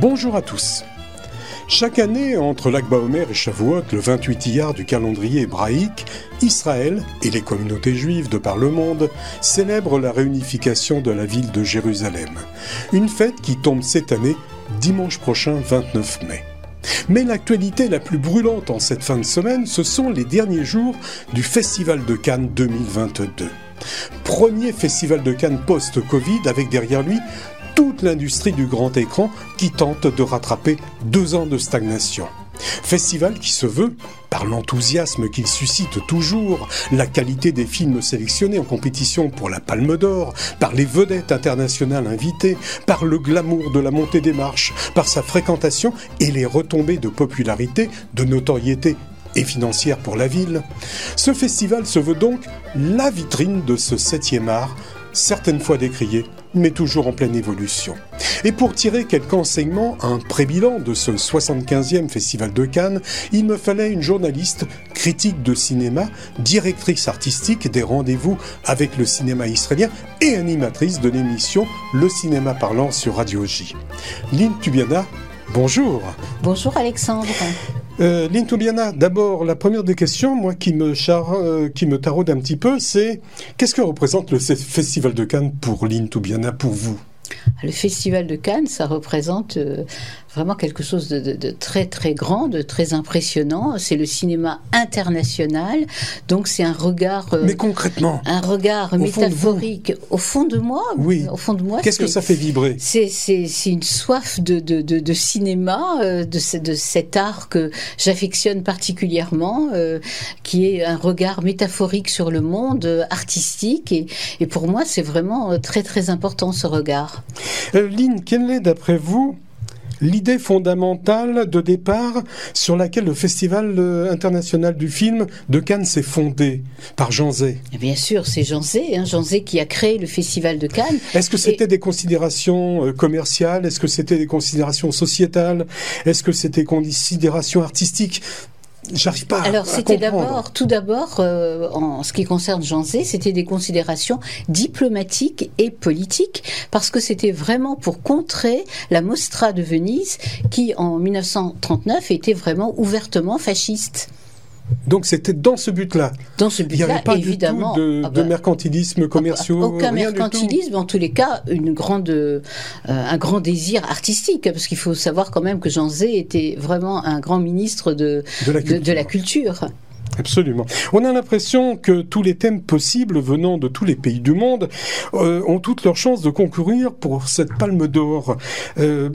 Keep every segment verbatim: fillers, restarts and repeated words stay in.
Bonjour à tous. Chaque année, entre Lag BaOmer et Shavuot, le vingt-huit Iyar du calendrier hébraïque, Israël et les communautés juives de par le monde célèbrent la réunification de la ville de Jérusalem. Une fête qui tombe cette année, dimanche prochain vingt-neuf mai. Mais l'actualité la plus brûlante en cette fin de semaine, ce sont les derniers jours du Festival de Cannes deux mille vingt-deux. Premier festival de Cannes post-Covid avec derrière lui toute l'industrie du grand écran qui tente de rattraper deux ans de stagnation. Festival qui se veut, par l'enthousiasme qu'il suscite toujours, la qualité des films sélectionnés en compétition pour la Palme d'Or, par les vedettes internationales invitées, par le glamour de la montée des marches, par sa fréquentation et les retombées de popularité, de notoriété et financière pour la ville. Ce festival se veut donc la vitrine de ce septième art, certaines fois décrié, mais toujours en pleine évolution. Et pour tirer quelques enseignements, un pré-bilan de ce soixante-quinzième Festival de Cannes, il me fallait une journaliste, critique de cinéma, directrice artistique des rendez-vous avec le cinéma israélien et animatrice de l'émission Le Cinéma Parlant sur Radio J. Lynn Tubiana, bonjour. Bonjour Alexandre. Euh, Lynn Tubiana, d'abord, la première des questions, moi, qui me, char... euh, qui me taraude un petit peu, c'est qu'est-ce que représente le Festival de Cannes pour Lynn Tubiana, pour vous ? Le Festival de Cannes, ça représente euh, vraiment quelque chose de, de, de très très grand, de très impressionnant. C'est le cinéma international, donc c'est un regard. Euh, Mais concrètement, un regard au métaphorique fond au fond de moi. Oui. Au fond de moi. Qu'est-ce que ça fait vibrer ? C'est c'est c'est une soif de de de, de cinéma, euh, de ce, de cet art que j'affectionne particulièrement, euh, qui est un regard métaphorique sur le monde, euh, artistique, et et pour moi c'est vraiment euh, très très important ce regard. Euh, Lynn, quelle est d'après vous l'idée fondamentale de départ sur laquelle le Festival international du film de Cannes s'est fondé par Jean Zay ? Bien sûr, c'est Jean Zay, hein, Jean Zay qui a créé le Festival de Cannes. Est-ce que c'était Et... des considérations commerciales ? Est-ce que c'était des considérations sociétales ? Est-ce que c'était des considérations artistiques ? J'arrive pas à, Alors, à c'était comprendre. d'abord, tout d'abord, euh, en ce qui concerne Jean Zay, c'était des considérations diplomatiques et politiques, parce que c'était vraiment pour contrer la Mostra de Venise, qui, en mille neuf cent trente-neuf, était vraiment ouvertement fasciste. Donc c'était dans ce but-là. Dans ce but-là, il n'y avait pas évidemment, du tout de, ah bah, de mercantilisme commerciaux. Aucun rien mercantilisme, en tous les cas, une grande, euh, un grand désir artistique, parce qu'il faut savoir quand même que Jean Zay était vraiment un grand ministre de, de, la, de, de la culture. Absolument. On a l'impression que tous les thèmes possibles venant de tous les pays du monde euh, ont toutes leurs chances de concourir pour cette palme d'or. Euh,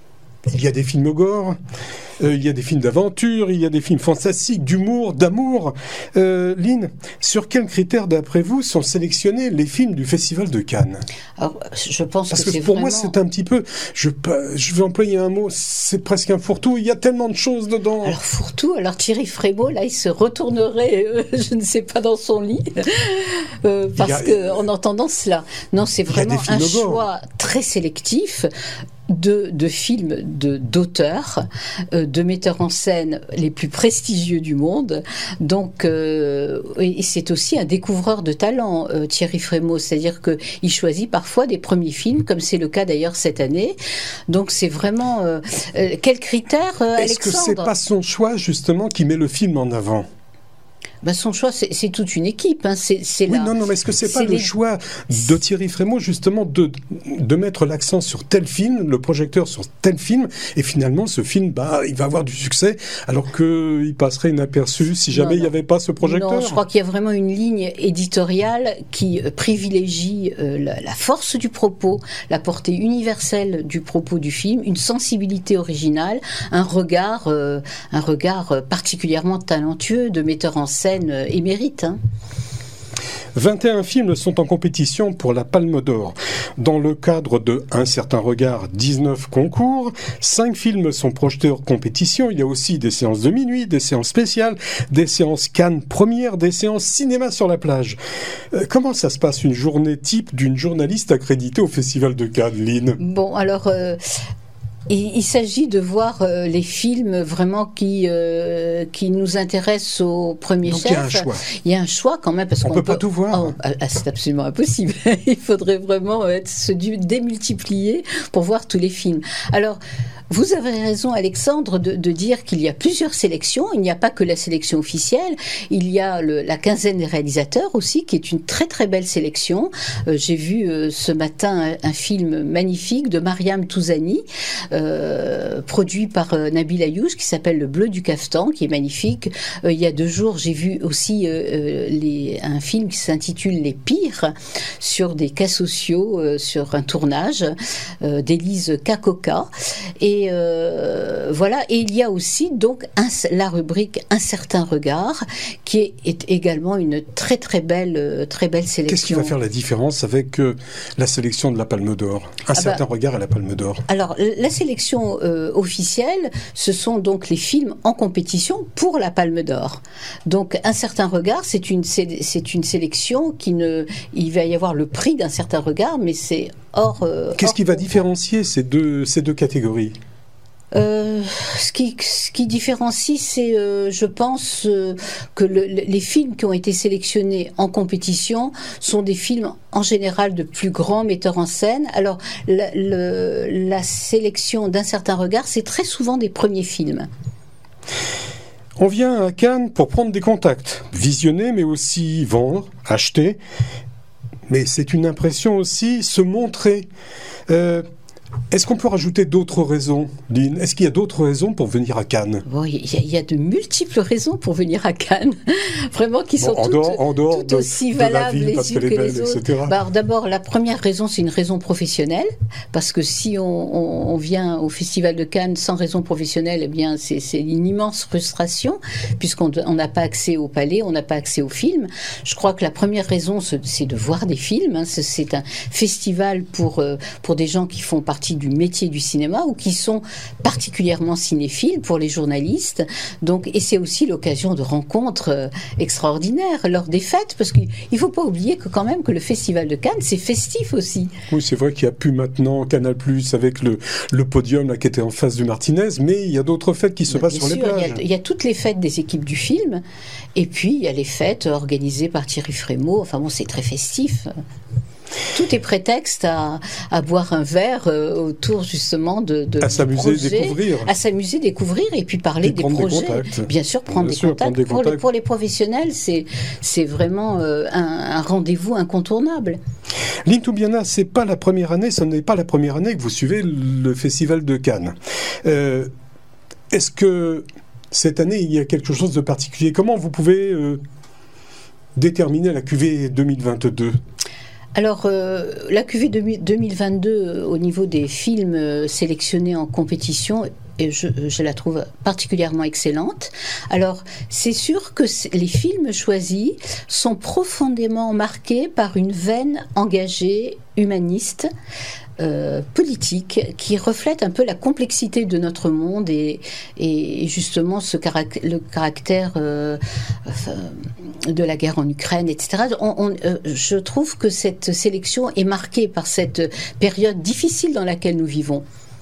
il y a des films gore, euh, il y a des films d'aventure, il y a des films fantastiques, d'humour, d'amour. Euh, Lynn, sur quels critères, d'après vous, sont sélectionnés les films du Festival de Cannes ? Alors, je pense Parce que, que c'est pour vraiment... moi, c'est un petit peu... Je, je vais employer un mot, c'est presque un fourre-tout. Il y a tellement de choses dedans. Alors, fourre-tout, alors Thierry Frémaux, là, il se retournerait, euh, je ne sais pas, dans son lit, euh, parce a... que en entendant cela. Non, c'est vraiment un choix très sélectif. De, de films de, d'auteurs, euh, de metteurs en scène les plus prestigieux du monde. Donc, euh, et c'est aussi un découvreur de talent, euh, Thierry Frémaux, c'est-à-dire qu'il choisit parfois des premiers films, comme c'est le cas d'ailleurs cette année. Donc, c'est vraiment... Euh, euh, quels critères, euh, Est-ce Alexandre ? que c'est pas son choix, justement, qui met le film en avant ? Ben son choix, c'est, c'est toute une équipe. Hein. C'est, c'est oui, la, non, non, mais est-ce que c'est, c'est pas les... le choix de Thierry Frémaux, justement, de, de mettre l'accent sur tel film, le projecteur sur tel film, et finalement, ce film, bah, il va avoir du succès, alors qu'il passerait inaperçu si jamais non, non. il n'y avait pas ce projecteur ? Non, je crois qu'il y a vraiment une ligne éditoriale qui privilégie euh, la, la force du propos, la portée universelle du propos du film, une sensibilité originale, un regard, euh, un regard particulièrement talentueux de metteur en scène émérite. Hein. vingt et un films sont en compétition pour la Palme d'Or. Dans le cadre de Un certain regard, dix-neuf concours. cinq films sont projetés hors compétition. Il y a aussi des séances de minuit, des séances spéciales, des séances Cannes première, des séances cinéma sur la plage. Euh, comment ça se passe une journée type d'une journaliste accréditée au Festival de Cannes, Lynn ? Bon, alors... Euh... Il, il s'agit de voir euh, les films vraiment qui euh, qui nous intéressent au premier Donc chef. Il y a un choix. Il y a un choix quand même parce on qu'on peut, peut pas tout voir. Oh, ah, c'est absolument impossible. Il faudrait vraiment être, se démultiplier pour voir tous les films. Alors Vous avez raison, Alexandre, de, de dire qu'il y a plusieurs sélections. Il n'y a pas que la sélection officielle. Il y a le, la quinzaine des réalisateurs aussi, qui est une très très belle sélection. Euh, j'ai vu euh, ce matin un, un film magnifique de Mariam Touzani, euh, produit par euh, Nabil Ayouch, qui s'appelle Le Bleu du Caftan, qui est magnifique. Euh, il y a deux jours, j'ai vu aussi euh, les, un film qui s'intitule Les Pires, sur des cas sociaux, euh, sur un tournage euh, d'Élise Kakoka. Et euh, voilà, et il y a aussi donc un, la rubrique Un certain regard, qui est, est également une très très belle, très belle sélection. Qu'est-ce qui va faire la différence avec euh, la sélection de la Palme d'Or ? Un ah certain bah, regard à la Palme d'Or. Alors, la sélection euh, officielle, ce sont donc les films en compétition pour la Palme d'Or. Donc, Un certain regard, c'est une, c'est une sélection qui ne... Il va y avoir le prix d'Un certain regard, mais c'est hors... Euh, Qu'est-ce hors qui va différencier ces deux, ces deux catégories ? Euh, ce, qui, ce qui différencie, c'est, euh, je pense, euh, que le, les films qui ont été sélectionnés en compétition sont des films en général de plus grands metteurs en scène. Alors, la, le, la sélection d'Un certain regard, c'est très souvent des premiers films. On vient à Cannes pour prendre des contacts, visionner, mais aussi vendre, acheter. Mais c'est une impression aussi, se montrer. Euh, Est-ce qu'on peut rajouter d'autres raisons, Lynn ? Est-ce qu'il y a d'autres raisons pour venir à Cannes ? Bon, il y, y a de multiples raisons pour venir à Cannes, vraiment qui sont bon, en toutes, dehors, en dehors toutes de, aussi de valables ville, les unes que belle, les autres. Bah, alors, d'abord, la première raison, c'est une raison professionnelle, parce que si on, on, on vient au Festival de Cannes sans raison professionnelle, eh bien, c'est, c'est une immense frustration, puisqu'on n'a pas accès au palais, on n'a pas accès aux films. Je crois que la première raison, c'est de voir des films. Hein. C'est, c'est un festival pour, pour des gens qui font partie du métier du cinéma ou qui sont particulièrement cinéphiles, pour les journalistes. Donc, et c'est aussi l'occasion de rencontres euh, extraordinaires lors des fêtes, parce qu'il ne faut pas oublier que quand même que le Festival de Cannes, c'est festif aussi. Oui, c'est vrai qu'il n'y a plus maintenant Canal plus, avec le, le podium là, qui était en face du Martinez, mais il y a d'autres fêtes qui se passent sur les plages. Il y, a, il y a toutes les fêtes des équipes du film, et puis il y a les fêtes organisées par Thierry Frémaux. Enfin bon, c'est très festif. Tout est prétexte à, à boire un verre euh, autour justement de, de à s'amuser, projets, découvrir, à s'amuser, découvrir et puis parler puis des projets. Des Bien sûr, prendre, Bien des, sûr, contacts. prendre des contacts. Pour les, pour les professionnels, c'est c'est vraiment euh, un, un rendez-vous incontournable. Lynn Toubiana, c'est pas la première année, ce n'est pas la première année que vous suivez le Festival de Cannes. Euh, est-ce que cette année il y a quelque chose de particulier ? Comment vous pouvez euh, déterminer la cuvée deux mille vingt-deux ? Alors, euh, la cuvée deux mille vingt-deux, au niveau des films sélectionnés en compétition, et je, je la trouve particulièrement excellente. Alors, c'est sûr que les films choisis sont profondément marqués par une veine engagée, humaniste, Euh, politique, qui reflète un peu la complexité de notre monde et, et justement ce caract- le caractère euh, de la guerre en Ukraine, et cetera. On, on, euh, je trouve que cette sélection est marquée par cette période difficile dans laquelle nous vivons.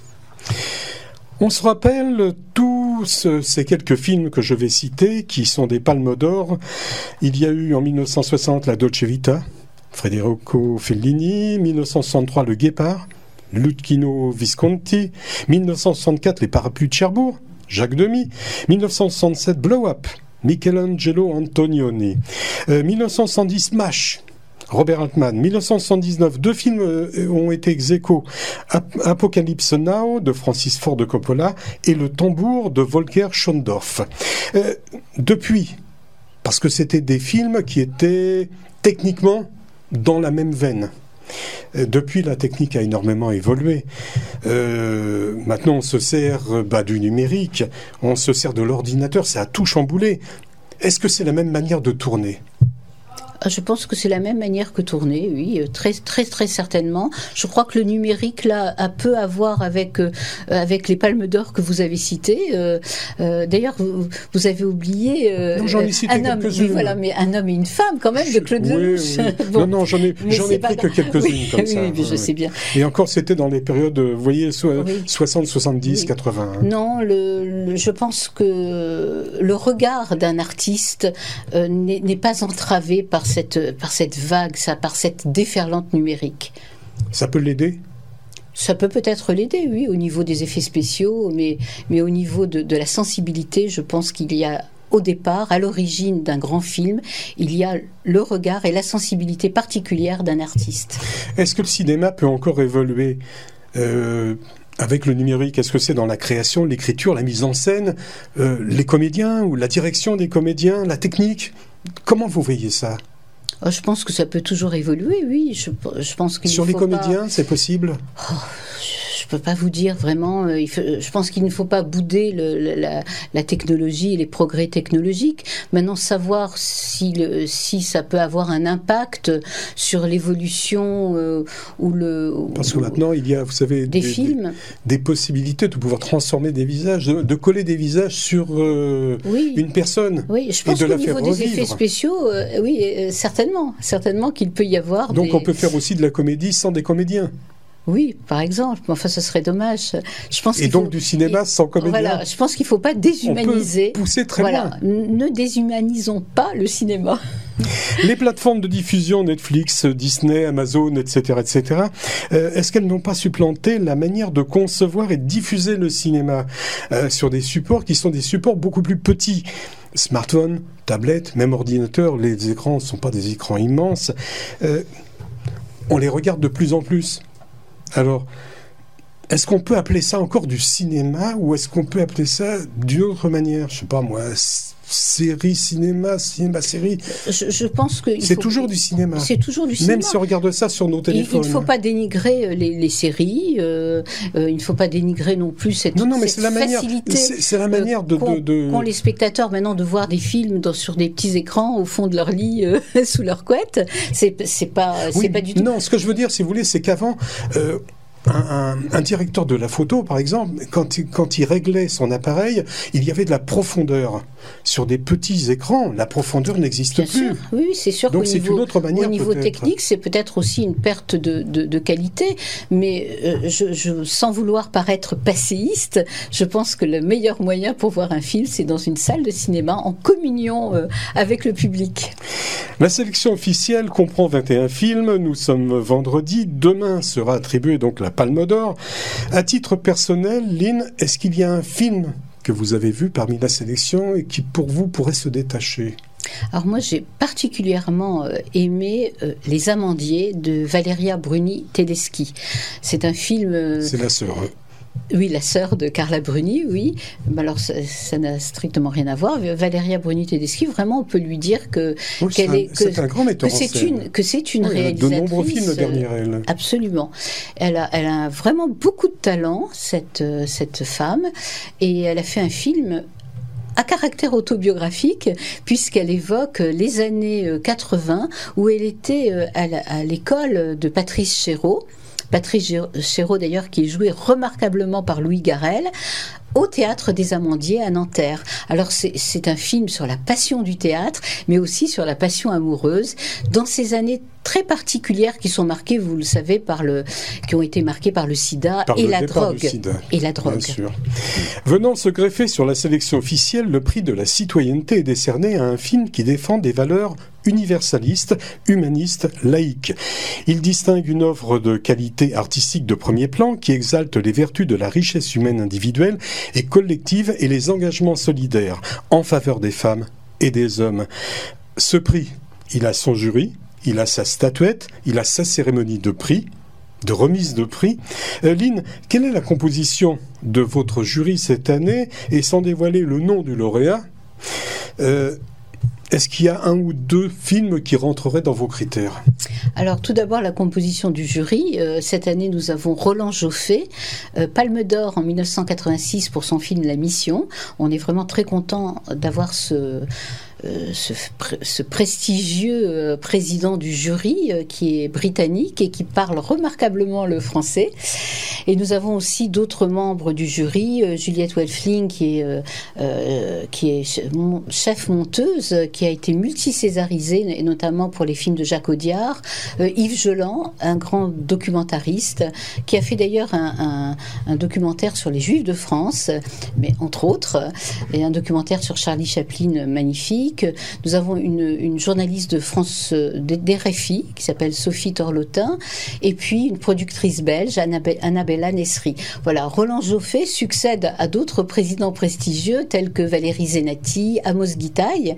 On se rappelle tous ces quelques films que je vais citer, qui sont des Palmes d'Or. Il y a eu en dix-neuf cent soixante la Dolce Vita, Federico Fellini, dix-neuf cent soixante-trois Le Guépard, Luchino Visconti, dix-neuf cent soixante-quatre Les Parapluies de Cherbourg, Jacques Demy, dix-neuf cent soixante-sept Blow Up, Michelangelo Antonioni, euh, dix-neuf cent soixante-dix MASH, Robert Altman, dix-neuf cent soixante-dix-neuf, deux films euh, ont été ex aequo, Ap- Apocalypse Now de Francis Ford Coppola et Le Tambour de Volker Schondorf. Euh, depuis, parce que c'était des films qui étaient techniquement dans la même veine. Depuis, la technique a énormément évolué. Euh, maintenant, on se sert bah, du numérique, on se sert de l'ordinateur, ça a tout chamboulé. Est-ce que c'est la même manière de tourner ? Je pense que c'est la même manière que tourner, oui, très très très certainement. Je crois que le numérique là a peu à voir avec euh, avec les Palmes d'Or que vous avez citées. Euh, euh, d'ailleurs, vous, vous avez oublié euh, non, j'en ai cité un homme, oui, voilà, mais un homme et une femme quand même de Claude Lelouch. Oui, oui. Bon. Non, non, j'en ai j'en ai pris que quelques-unes oui, comme oui, ça. Oui, oui, je sais bien. Et encore, c'était dans les périodes, vous voyez, so- oui. soixante, soixante-dix, oui. quatre-vingts. Non, le, le, je pense que le regard d'un artiste euh, n'est, n'est pas entravé par cette, par cette vague, ça, par cette déferlante numérique. Ça peut l'aider ? Ça peut peut-être l'aider, oui, au niveau des effets spéciaux, mais, mais au niveau de, de la sensibilité, je pense qu'il y a, au départ, à l'origine d'un grand film, il y a le regard et la sensibilité particulière d'un artiste. Est-ce que le cinéma peut encore évoluer euh, avec le numérique? Est-ce que c'est dans la création, l'écriture, la mise en scène, euh, les comédiens ou la direction des comédiens, la technique? Comment vous voyez ça? Je pense que ça peut toujours évoluer, oui. Je, je pense qu'il Sur ne les faut comédiens, pas... c'est possible? Oh, je ne peux pas vous dire vraiment. Il faut, je pense qu'il ne faut pas bouder le, la, la technologie et les progrès technologiques. Maintenant, savoir si, le, si ça peut avoir un impact sur l'évolution euh, ou le. Parce que maintenant, il y a, vous savez, des, des films, des, des possibilités de pouvoir transformer des visages, de, de coller des visages sur euh, oui. une personne. Oui, je pense et de qu'au la niveau faire des revivre. effets spéciaux, euh, oui, euh, certainement, certainement qu'il peut y avoir. Donc, des... on peut faire aussi de la comédie sans des comédiens. Oui, par exemple. Mais enfin, ce serait dommage. Je pense Et donc faut... du cinéma Et... sans comédien. Voilà, je pense qu'il ne faut pas déshumaniser. On peut pousser très voilà. loin. Ne déshumanisons pas le cinéma. Les plateformes de diffusion, Netflix, Disney, Amazon, et cetera, et cetera, euh, est-ce qu'elles n'ont pas supplanté la manière de concevoir et de diffuser le cinéma euh, sur des supports qui sont des supports beaucoup plus petits? Smartphone, tablette, même ordinateur, les écrans ne sont pas des écrans immenses. Euh, on les regarde de plus en plus. Alors, est-ce qu'on peut appeler ça encore du cinéma ou est-ce qu'on peut appeler ça d'une autre manière? Je ne sais pas moi, série, cinéma, cinéma, série. Je, je pense que c'est faut... toujours du cinéma. C'est toujours du cinéma. Même si on regarde ça sur nos téléphones. Il ne faut pas dénigrer les, les séries. Euh, euh, il ne faut pas dénigrer non plus cette, non, non, mais cette c'est la manière, facilité. C'est, c'est la manière de, qu'ont, de, de... qu'ont les spectateurs maintenant de voir des films dans, sur des petits écrans au fond de leur lit, euh, sous leur couette. C'est, c'est pas, oui, c'est pas du tout. Non, ce que je veux dire, si vous voulez, c'est qu'avant. Euh, Un, un, un directeur de la photo, par exemple, quand il, quand il réglait son appareil, il y avait de la profondeur. Sur des petits écrans, la profondeur n'existe Bien plus. Sûr. Oui, c'est sûr. Donc qu'au c'est niveau, une autre manière. Au niveau peut-être. technique, c'est peut-être aussi une perte de, de, de qualité, mais euh, je, je, sans vouloir paraître passéiste, je pense que le meilleur moyen pour voir un film, c'est dans une salle de cinéma, en communion euh, avec le public. La sélection officielle comprend vingt et un films. Nous sommes vendredi. Demain sera attribuée donc la Palme d'Or. À titre personnel, Lynn, est-ce qu'il y a un film que vous avez vu parmi la sélection et qui, pour vous, pourrait se détacher? Alors moi, j'ai particulièrement euh, aimé euh, Les Amandiers de Valeria Bruni Tedeschi. C'est un film... Euh, C'est la sœur. Hein. Oui, la sœur de Carla Bruni, oui. Alors, ça, ça n'a strictement rien à voir. Valeria Bruni Tedeschi, vraiment, on peut lui dire que oui, qu'elle c'est, un, est, que, c'est un grand metteur que en c'est scène. Une, que c'est une oui, réalisatrice. De nombreux films derrière elle. Absolument. Elle a, elle a vraiment beaucoup de talent, cette, cette femme, et elle a fait un film à caractère autobiographique, puisqu'elle évoque les années quatre-vingts, où elle était à, la, à l'école de Patrice Chéreau. Patrice Chéreau, d'ailleurs, qui est joué remarquablement par Louis Garrel, au Théâtre des Amandiers à Nanterre. Alors c'est, c'est un film sur la passion du théâtre, mais aussi sur la passion amoureuse, dans ces années très particulières qui sont marquées, vous le savez, par le, qui ont été marquées par le sida par et, le la drogue, sida, et la drogue. Bien sûr. Venant se greffer sur la sélection officielle, le prix de la citoyenneté est décerné à un film qui défend des valeurs universaliste, humaniste, laïque. Il distingue une œuvre de qualité artistique de premier plan qui exalte les vertus de la richesse humaine individuelle et collective et les engagements solidaires en faveur des femmes et des hommes. Ce prix, il a son jury, il a sa statuette, il a sa cérémonie de prix, de remise de prix. Euh, Lynn, quelle est la composition de votre jury cette année? Et sans dévoiler le nom du lauréat, euh, est-ce qu'il y a un ou deux films qui rentreraient dans vos critères? Alors, tout d'abord, la composition du jury. Euh, cette année, nous avons Roland Joffé, euh, Palme d'Or en dix-neuf cent quatre-vingt-six pour son film La Mission. On est vraiment très content d'avoir ce... Euh, ce, ce prestigieux euh, président du jury euh, qui est britannique et qui parle remarquablement le français. Et nous avons aussi d'autres membres du jury, euh, Juliette Welfling qui est, euh, euh, qui est chef monteuse, qui a été multi-césarisée, et notamment pour les films de Jacques Audiard, euh, Yves Geland, un grand documentariste, qui a fait d'ailleurs un, un, un documentaire sur les Juifs de France, mais entre autres, et un documentaire sur Charlie Chaplin magnifique. magnifique. Nous avons une, une journaliste de France, des R F I, qui s'appelle Sophie Torlotin, et puis une productrice belge, Annabella Nesri. Voilà, Roland Joffé succède à d'autres présidents prestigieux, tels que Valéry Zenati, Amos Guitaille,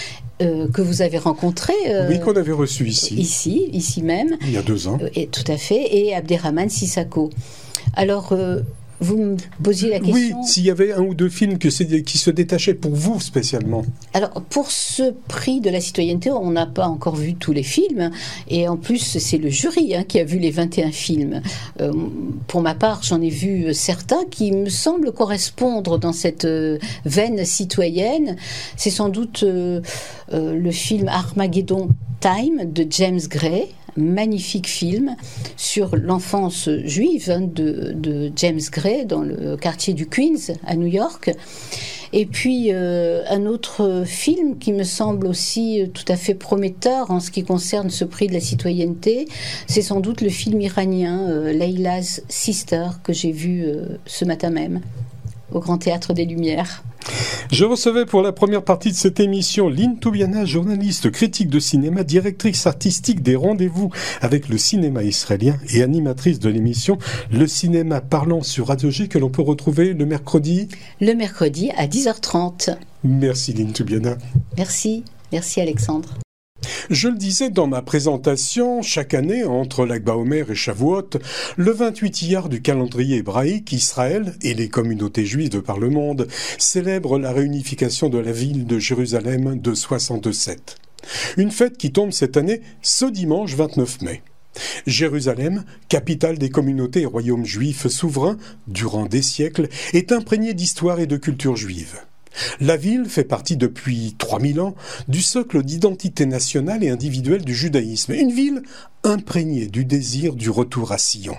Euh, que vous avez rencontré. Euh, oui, qu'on avait reçu ici. Ici, ici même. Il y a deux ans. Euh, et, tout à fait. Et Abderrahmane Sissako. Alors, euh, vous me posiez la question... Oui, s'il y avait un ou deux films que qui se détachaient pour vous spécialement. Alors, pour ce prix de la citoyenneté, on n'a pas encore vu tous les films. Et en plus, c'est le jury hein, qui a vu les vingt et un films. Euh, pour ma part, j'en ai vu certains qui me semblent correspondre dans cette euh, veine citoyenne. C'est sans doute euh, euh, le film Armageddon Time de James Gray. Magnifique film sur l'enfance juive hein, de, de James Gray dans le quartier du Queens à New York. Et puis euh, un autre film qui me semble aussi tout à fait prometteur en ce qui concerne ce prix de la citoyenneté, c'est sans doute le film iranien euh, Layla's Sister que j'ai vu euh, ce matin même au Grand Théâtre des Lumières. Je recevais pour la première partie de cette émission Lynn Toubiana, journaliste, critique de cinéma, directrice artistique des rendez-vous avec le cinéma israélien et animatrice de l'émission Le Cinéma Parlant sur Radio G que l'on peut retrouver le mercredi Le mercredi à dix heures trente. Merci Lynn Toubiana. Merci, merci Alexandre. Je le disais dans ma présentation, chaque année, entre Lag BaOmer et Shavuot, le vingt-huit Iyar du calendrier hébraïque, Israël et les communautés juives de par le monde célèbrent la réunification de la ville de Jérusalem de soixante-sept. Une fête qui tombe cette année ce dimanche vingt-neuf mai. Jérusalem, capitale des communautés et royaumes juifs souverains durant des siècles, est imprégnée d'histoire et de culture juive. La ville fait partie depuis trois mille ans du socle d'identité nationale et individuelle du judaïsme, une ville imprégnée du désir du retour à Sion.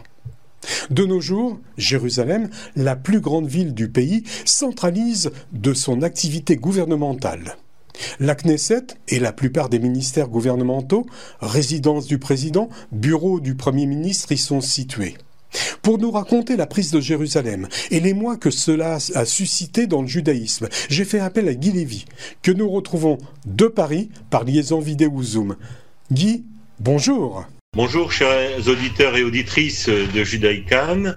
De nos jours, Jérusalem, la plus grande ville du pays, centralise de son activité gouvernementale. La Knesset et la plupart des ministères gouvernementaux, résidence du président, bureau du Premier ministre y sont situés. Pour nous raconter la prise de Jérusalem et les mois que cela a suscité dans le judaïsme, j'ai fait appel à Guy Lévy, que nous retrouvons de Paris par liaison vidéo Zoom. Guy, bonjour. Bonjour chers auditeurs et auditrices de Judaïcan.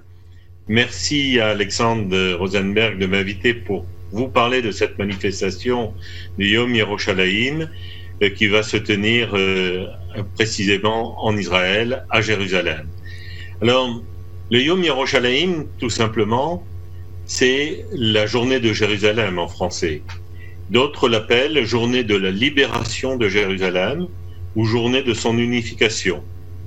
Merci à Alexandre Rosenberg de m'inviter pour vous parler de cette manifestation du Yom Yerushalayim qui va se tenir euh, précisément en Israël, à Jérusalem. Alors, le Yom Yerushalayim, tout simplement, c'est la journée de Jérusalem en français. D'autres l'appellent journée de la libération de Jérusalem ou journée de son unification.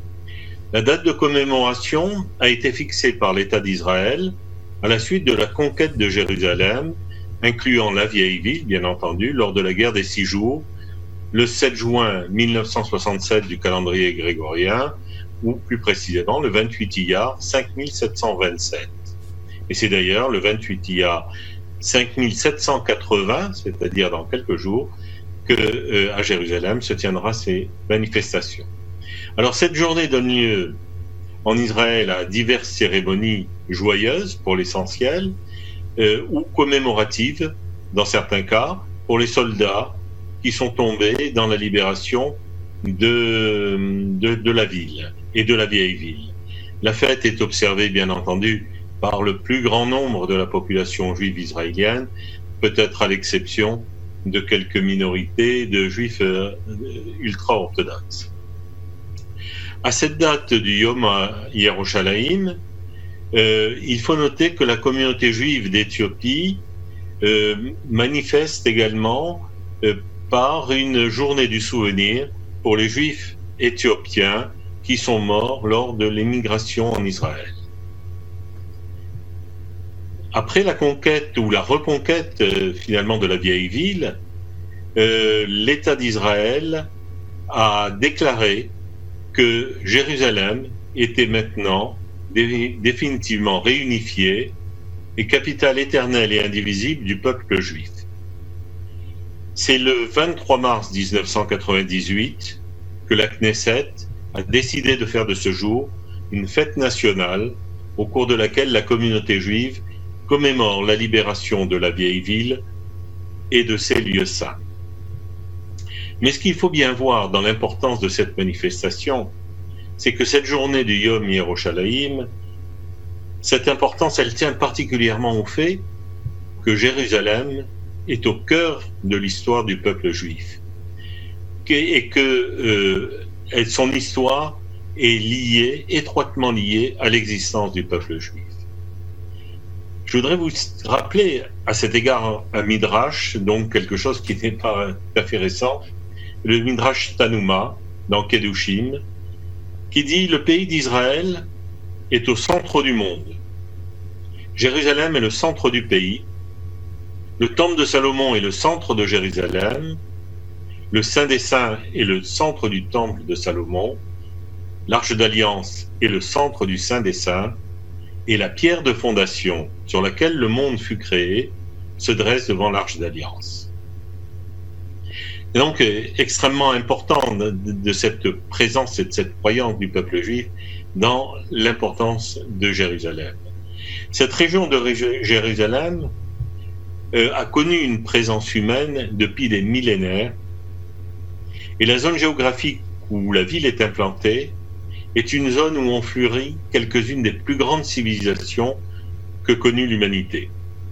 La date de commémoration a été fixée par l'État d'Israël à la suite de la conquête de Jérusalem, incluant la vieille ville, bien entendu, lors de la guerre des six jours, le sept juin mille neuf cent soixante-sept du calendrier grégorien, ou plus précisément le vingt-huit Iyar cinq mille sept cent vingt-sept. Et c'est d'ailleurs le vingt-huit Iyar cinq mille sept cent quatre-vingts, c'est-à-dire dans quelques jours, que euh, à Jérusalem se tiendra ces manifestations. Alors cette journée donne lieu en Israël à diverses cérémonies joyeuses pour l'essentiel, euh, ou commémoratives dans certains cas, pour les soldats qui sont tombés dans la libération de, de, de la ville et de la vieille ville. La fête est observée, bien entendu, par le plus grand nombre de la population juive israélienne, peut-être à l'exception de quelques minorités de juifs euh, ultra-orthodoxes. À cette date du Yom Yerushalayim, euh, il faut noter que la communauté juive d'Éthiopie euh, manifeste également euh, par une journée du souvenir pour les juifs éthiopiens qui sont morts lors de l'émigration en Israël. Après la conquête ou la reconquête euh, finalement de la vieille ville, euh, l'État d'Israël a déclaré que Jérusalem était maintenant dé- définitivement réunifiée et capitale éternelle et indivisible du peuple juif. C'est le vingt-trois mars dix-neuf cent quatre-vingt-dix-huit que la Knesset a décidé de faire de ce jour une fête nationale au cours de laquelle la communauté juive commémore la libération de la vieille ville et de ses lieux saints. Mais ce qu'il faut bien voir dans l'importance de cette manifestation, c'est que cette journée du Yom Yerushalayim, cette importance, elle tient particulièrement au fait que Jérusalem est au cœur de l'histoire du peuple juif et que euh, son histoire est liée, étroitement liée à l'existence du peuple juif. Je voudrais vous rappeler à cet égard un midrash, donc quelque chose qui n'est pas tout à fait récent, le midrash Tanuma dans Kedushim, qui dit: le pays d'Israël est au centre du monde. Jérusalem est le centre du pays. Le temple de Salomon est le centre de Jérusalem. Le Saint des Saints est le centre du temple de Salomon. L'Arche d'Alliance est le centre du Saint des Saints. Et la pierre de fondation sur laquelle le monde fut créé se dresse devant l'Arche d'Alliance. Et donc, extrêmement important de, de cette présence et de cette croyance du peuple juif dans l'importance de Jérusalem. Cette région de Jérusalem euh, a connu une présence humaine depuis des millénaires, et la zone géographique où la ville est implantée est une zone où ont fleuri quelques-unes des plus grandes civilisations que connut l'humanité.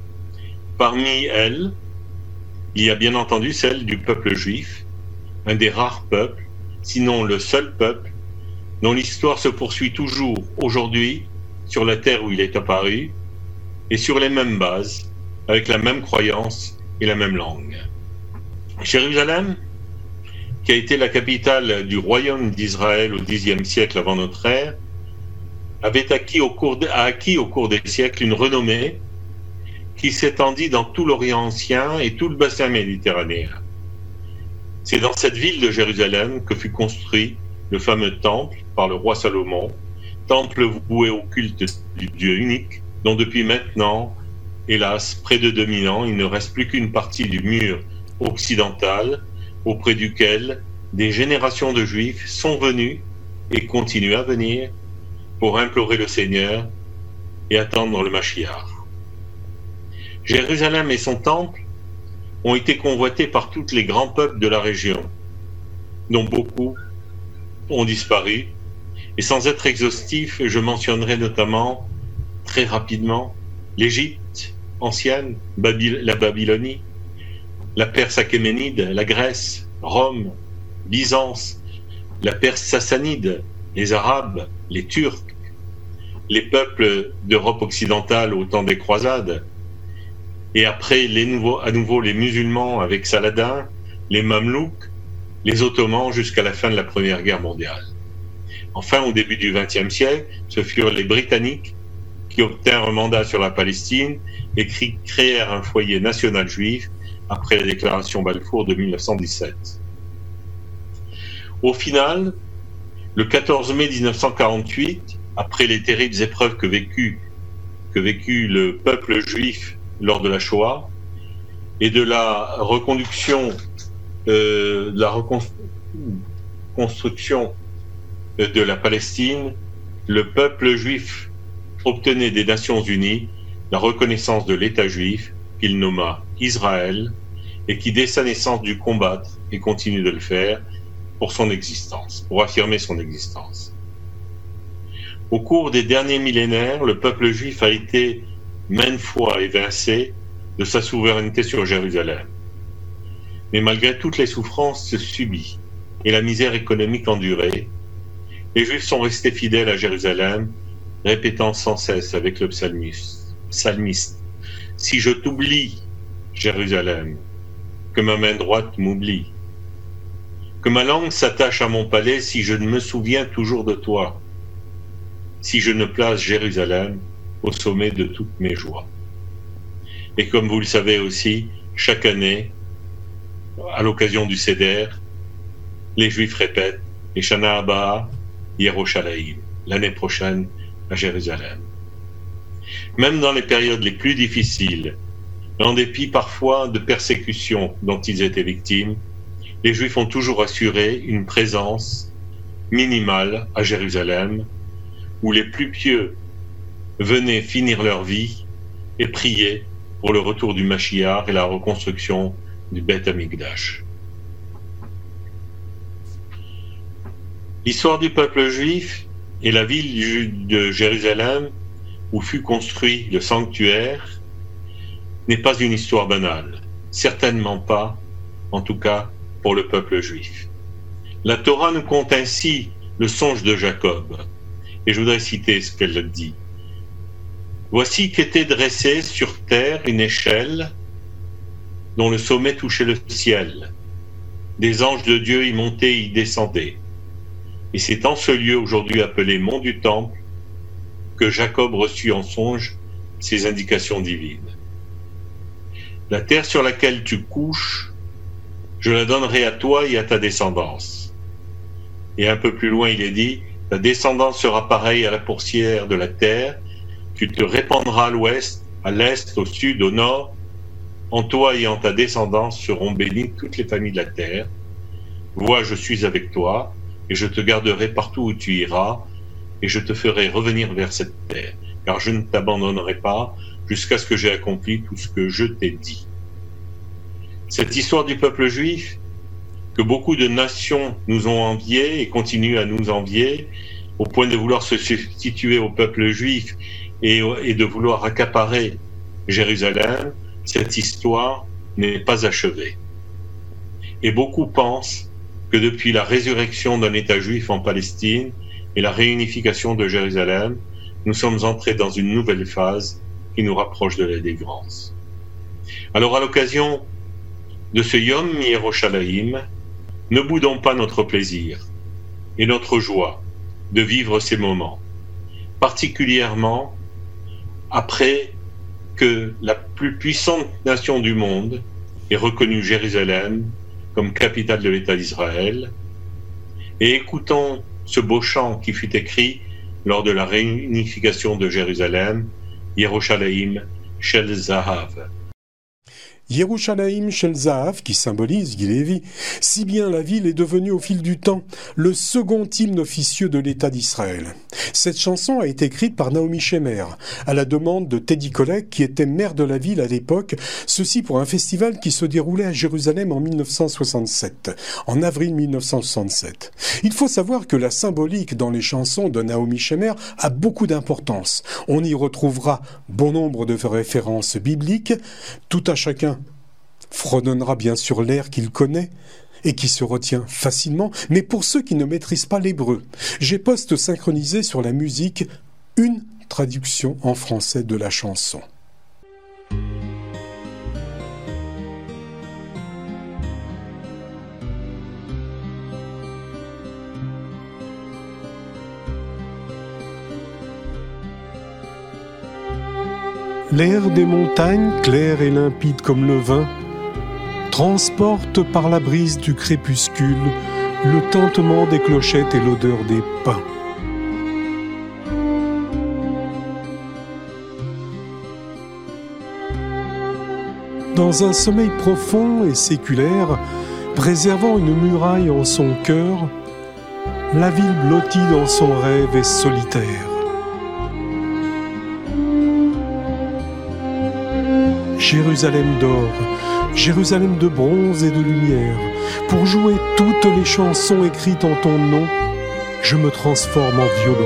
Parmi elles, il y a bien entendu celle du peuple juif, un des rares peuples, sinon le seul peuple, dont l'histoire se poursuit toujours aujourd'hui sur la terre où il est apparu, et sur les mêmes bases, avec la même croyance et la même langue. Jérusalem, qui a été la capitale du royaume d'Israël au dixième siècle avant notre ère, avait acquis au cours de, a acquis au cours des siècles une renommée qui s'étendit dans tout l'Orient ancien et tout le bassin méditerranéen. C'est dans cette ville de Jérusalem que fut construit le fameux temple par le roi Salomon, temple voué au culte du Dieu unique, dont depuis maintenant, hélas, près de deux mille ans, il ne reste plus qu'une partie du mur occidental auprès duquel des générations de Juifs sont venus et continuent à venir pour implorer le Seigneur et attendre le Mashiach. Jérusalem et son temple ont été convoités par tous les grands peuples de la région, dont beaucoup ont disparu. Et sans être exhaustif, je mentionnerai notamment, très rapidement, l'Égypte ancienne, Babyl- la Babylonie, la Perse achéménide, la Grèce, Rome, Byzance, la Perse sassanide, les Arabes, les Turcs, les peuples d'Europe occidentale au temps des croisades, et après les nouveaux, à nouveau les musulmans avec Saladin, les Mamelouks, les Ottomans jusqu'à la fin de la Première Guerre mondiale. Enfin, au début du vingtième siècle, ce furent les Britanniques qui obtinrent un mandat sur la Palestine et qui créèrent un foyer national juif après la déclaration Balfour de mille neuf cent dix-sept. Au final, le quatorze mai mille neuf cent quarante-huit, après les terribles épreuves que vécut, que vécut le peuple juif lors de la Shoah et de la reconduction, euh, de la reconstruction de la Palestine, le peuple juif obtenait des Nations Unies la reconnaissance de l'État juif qu'il nomma Israël et qui, dès sa naissance, dut combattre et continue de le faire pour son existence, pour affirmer son existence. Au cours des derniers millénaires, le peuple juif a été maintes fois évincé de sa souveraineté sur Jérusalem. Mais malgré toutes les souffrances subies et la misère économique endurée, les Juifs sont restés fidèles à Jérusalem, répétant sans cesse avec le psalmiste, psalmiste « Si je t'oublie, Jérusalem, que ma main droite m'oublie, que ma langue s'attache à mon palais si je ne me souviens toujours de toi, si je ne place Jérusalem au sommet de toutes mes joies. » Et comme vous le savez aussi, chaque année, à l'occasion du Seder, les Juifs répètent « Et Shana Haba Yerushalayim » l'année prochaine à Jérusalem. Même dans les périodes les plus difficiles, en dépit parfois de persécutions dont ils étaient victimes, les Juifs ont toujours assuré une présence minimale à Jérusalem, où les plus pieux venaient finir leur vie et prier pour le retour du Mashiach et la reconstruction du Beth Amikdash. L'histoire du peuple juif et la ville de Jérusalem où fut construit le sanctuaire n'est pas une histoire banale, certainement pas, en tout cas pour le peuple juif. La Torah nous conte ainsi le songe de Jacob, et je voudrais citer ce qu'elle dit. Voici qu'était dressée sur terre une échelle dont le sommet touchait le ciel. Des anges de Dieu y montaient et y descendaient. Et c'est en ce lieu aujourd'hui appelé Mont du Temple que Jacob reçut en songe ces indications divines. La terre sur laquelle tu couches, je la donnerai à toi et à ta descendance. Et un peu plus loin, il est dit, ta descendance sera pareille à la poussière de la terre, tu te répandras à l'ouest, à l'est, au sud, au nord. En toi et en ta descendance seront bénies toutes les familles de la terre. Vois, je suis avec toi, et je te garderai partout où tu iras, et je te ferai revenir vers cette terre, car je ne t'abandonnerai pas jusqu'à ce que j'ai accompli tout ce que je t'ai dit. Cette histoire du peuple juif, que beaucoup de nations nous ont envié et continuent à nous envier, au point de vouloir se substituer au peuple juif et, et de vouloir accaparer Jérusalem, cette histoire n'est pas achevée. Et beaucoup pensent que depuis la résurrection d'un État juif en Palestine et la réunification de Jérusalem, nous sommes entrés dans une nouvelle phase qui nous rapproche de la délivrance. Alors à l'occasion de ce Yom Yerushalayim, ne boudons pas notre plaisir et notre joie de vivre ces moments, particulièrement après que la plus puissante nation du monde ait reconnu Jérusalem comme capitale de l'État d'Israël, et écoutons ce beau chant qui fut écrit lors de la réunification de Jérusalem, Yerushalayim Shel Zahav. Yerushalayim Shel Zahav, qui symbolise, Guy Lévy, si bien la ville est devenue au fil du temps le second hymne officieux de l'État d'Israël. Cette chanson a été écrite par Naomi Shemer, à la demande de Teddy Kollek, qui était maire de la ville à l'époque, ceci pour un festival qui se déroulait à Jérusalem en mille neuf cent soixante-sept, en avril mille neuf cent soixante-sept. Il faut savoir que la symbolique dans les chansons de Naomi Shemer a beaucoup d'importance. On y retrouvera bon nombre de références bibliques, tout à chacun fredonnera bien sûr l'air qu'il connaît et qui se retient facilement, mais pour ceux qui ne maîtrisent pas l'hébreu, j'ai post-synchronisé sur la musique une traduction en français de la chanson. L'air des montagnes, clair et limpide comme le vin, transporte par la brise du crépuscule le tintement des clochettes et l'odeur des pins. Dans un sommeil profond et séculaire, préservant une muraille en son cœur, la ville blottie dans son rêve est solitaire. Jérusalem d'or, Jérusalem de bronze et de lumière, pour jouer toutes les chansons écrites en ton nom, je me transforme en violon.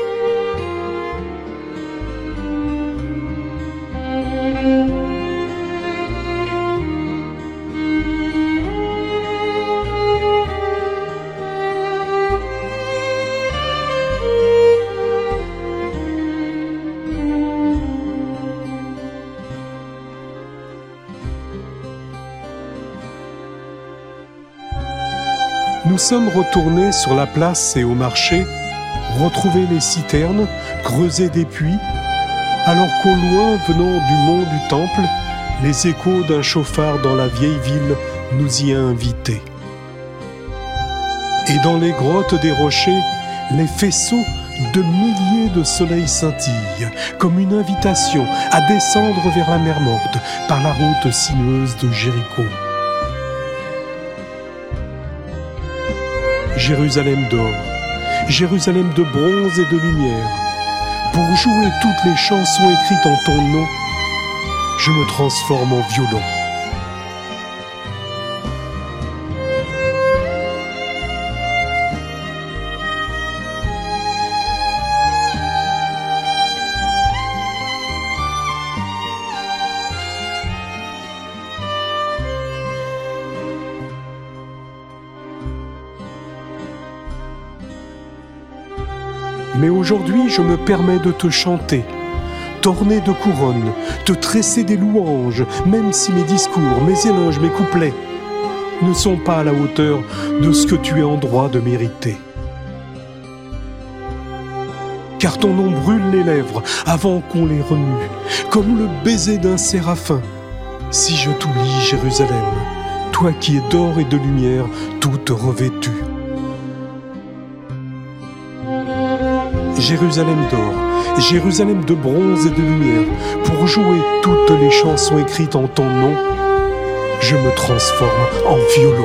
Nous sommes retournés sur la place et au marché, retrouver les citernes, creuser des puits, alors qu'au loin, venant du mont du Temple, les échos d'un chauffard dans la vieille ville nous y a invités. Et dans les grottes des rochers, les faisceaux de milliers de soleils scintillent, comme une invitation à descendre vers la mer Morte par la route sinueuse de Jéricho. Jérusalem d'or, Jérusalem de bronze et de lumière, pour jouer toutes les chansons écrites en ton nom, je me transforme en violon. Mais aujourd'hui, je me permets de te chanter, t'orner de couronnes, te tresser des louanges, même si mes discours, mes éloges, mes couplets ne sont pas à la hauteur de ce que tu es en droit de mériter. Car ton nom brûle les lèvres avant qu'on les remue, comme le baiser d'un séraphin. Si je t'oublie, Jérusalem, toi qui es d'or et de lumière, toute revêtue. Jérusalem d'or, Jérusalem de bronze et de lumière, pour jouer toutes les chansons écrites en ton nom, je me transforme en violon.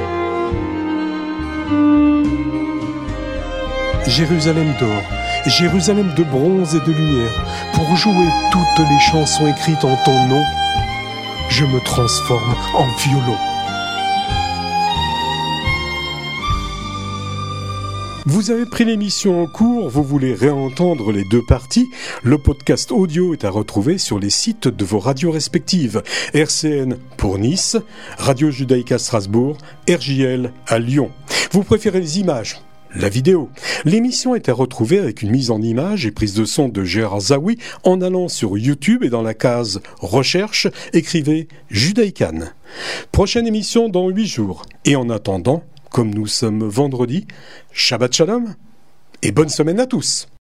Jérusalem d'or, Jérusalem de bronze et de lumière, pour jouer toutes les chansons écrites en ton nom, je me transforme en violon. Vous avez pris l'émission en cours, vous voulez réentendre les deux parties, le podcast audio est à retrouver sur les sites de vos radios respectives. R C N pour Nice, Radio Judaïka Strasbourg, R J L à Lyon. Vous préférez les images ? La vidéo. L'émission est à retrouver avec une mise en image et prise de son de Gérard Zawi en allant sur YouTube et dans la case Recherche, écrivez Judaïkan. Prochaine émission dans huit jours. Et en attendant, comme nous sommes vendredi, Shabbat Shalom et bonne semaine à tous.